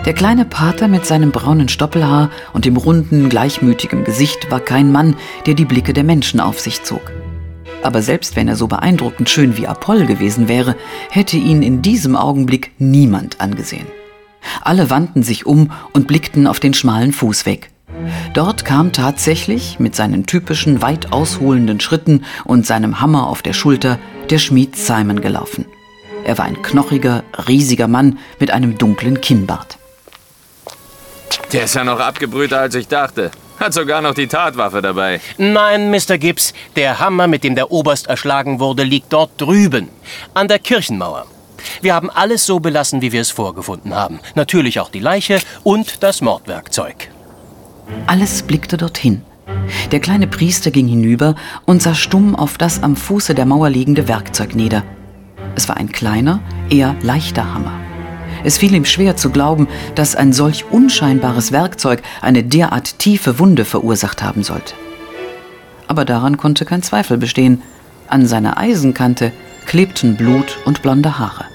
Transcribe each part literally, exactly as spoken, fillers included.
Der kleine Pater mit seinem braunen Stoppelhaar und dem runden, gleichmütigen Gesicht war kein Mann, der die Blicke der Menschen auf sich zog. Aber selbst wenn er so beeindruckend schön wie Apoll gewesen wäre, hätte ihn in diesem Augenblick niemand angesehen. Alle wandten sich um und blickten auf den schmalen Fußweg. Dort kam tatsächlich mit seinen typischen weit ausholenden Schritten und seinem Hammer auf der Schulter der Schmied Simon gelaufen. Er war ein knochiger, riesiger Mann mit einem dunklen Kinnbart. Der ist ja noch abgebrühter, als ich dachte. Hat sogar noch die Tatwaffe dabei. Nein, Mister Gibbs, der Hammer, mit dem der Oberst erschlagen wurde, liegt dort drüben, an der Kirchenmauer. Wir haben alles so belassen, wie wir es vorgefunden haben. Natürlich auch die Leiche und das Mordwerkzeug. Alles blickte dorthin. Der kleine Priester ging hinüber und sah stumm auf das am Fuße der Mauer liegende Werkzeug nieder. Es war ein kleiner, eher leichter Hammer. Es fiel ihm schwer zu glauben, dass ein solch unscheinbares Werkzeug eine derart tiefe Wunde verursacht haben sollte. Aber daran konnte kein Zweifel bestehen. An seiner Eisenkante klebten Blut und blonde Haare.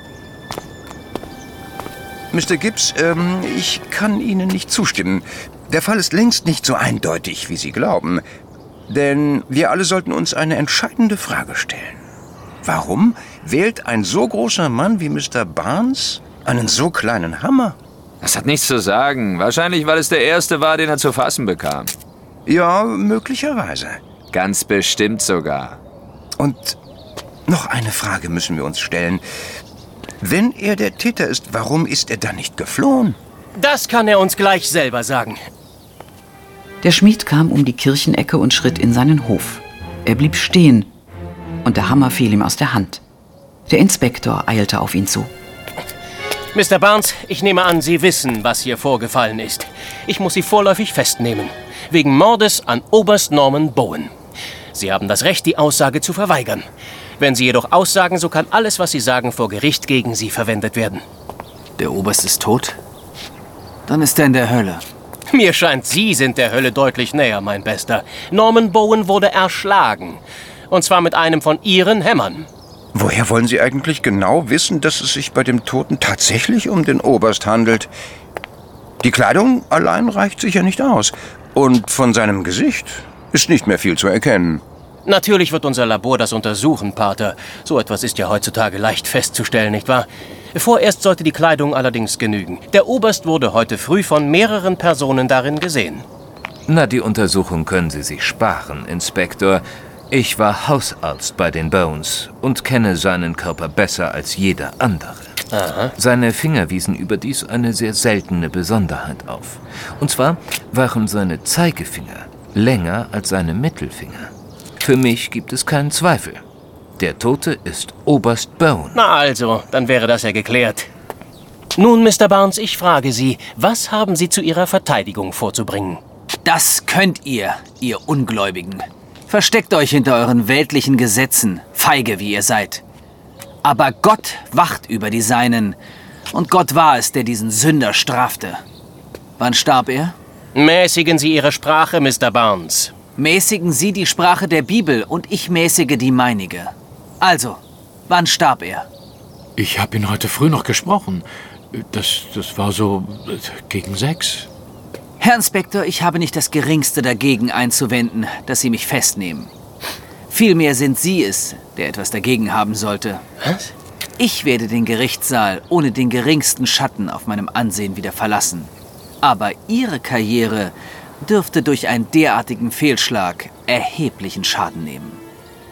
Mister Gibbs, ähm, ich kann Ihnen nicht zustimmen. Der Fall ist längst nicht so eindeutig, wie Sie glauben. Denn wir alle sollten uns eine entscheidende Frage stellen. Warum wählt ein so großer Mann wie Mister Barnes einen so kleinen Hammer? Das hat nichts zu sagen. Wahrscheinlich, weil es der erste war, den er zu fassen bekam. Ja, möglicherweise. Ganz bestimmt sogar. Und noch eine Frage müssen wir uns stellen. Wenn er der Täter ist, warum ist er dann nicht geflohen? Das kann er uns gleich selber sagen. Der Schmied kam um die Kirchenecke und schritt in seinen Hof. Er blieb stehen und der Hammer fiel ihm aus der Hand. Der Inspektor eilte auf ihn zu. Mister Barnes, ich nehme an, Sie wissen, was hier vorgefallen ist. Ich muss Sie vorläufig festnehmen. Wegen Mordes an Oberst Norman Bowen. Sie haben das Recht, die Aussage zu verweigern. Wenn Sie jedoch aussagen, so kann alles, was Sie sagen, vor Gericht gegen Sie verwendet werden. Der Oberst ist tot? Dann ist er in der Hölle. Mir scheint, Sie sind der Hölle deutlich näher, mein Bester. Norman Bowen wurde erschlagen. Und zwar mit einem von Ihren Hämmern. Woher wollen Sie eigentlich genau wissen, dass es sich bei dem Toten tatsächlich um den Oberst handelt? Die Kleidung allein reicht sicher nicht aus. Und von seinem Gesicht ist nicht mehr viel zu erkennen. Natürlich wird unser Labor das untersuchen, Pater. So etwas ist ja heutzutage leicht festzustellen, nicht wahr? Vorerst sollte die Kleidung allerdings genügen. Der Oberst wurde heute früh von mehreren Personen darin gesehen. Na, die Untersuchung können Sie sich sparen, Inspektor. Ich war Hausarzt bei den Bones und kenne seinen Körper besser als jeder andere. Aha. Seine Finger wiesen überdies eine sehr seltene Besonderheit auf. Und zwar waren seine Zeigefinger länger als seine Mittelfinger. Für mich gibt es keinen Zweifel. Der Tote ist Oberst Bowen. Na also, dann wäre das ja geklärt. Nun, Mister Barnes, ich frage Sie, was haben Sie zu Ihrer Verteidigung vorzubringen? Das könnt ihr, ihr Ungläubigen. Versteckt euch hinter euren weltlichen Gesetzen, feige wie ihr seid. Aber Gott wacht über die Seinen. Und Gott war es, der diesen Sünder strafte. Wann starb er? Mäßigen Sie Ihre Sprache, Mister Barnes. Mäßigen Sie die Sprache der Bibel und ich mäßige die meinige. Also, wann starb er? Ich habe ihn heute früh noch gesprochen. Das, das war so äh, gegen sechs. Herr Inspektor, ich habe nicht das Geringste dagegen einzuwenden, dass Sie mich festnehmen. Vielmehr sind Sie es, der etwas dagegen haben sollte. Was? Ich werde den Gerichtssaal ohne den geringsten Schatten auf meinem Ansehen wieder verlassen. Aber Ihre Karriere dürfte durch einen derartigen Fehlschlag erheblichen Schaden nehmen.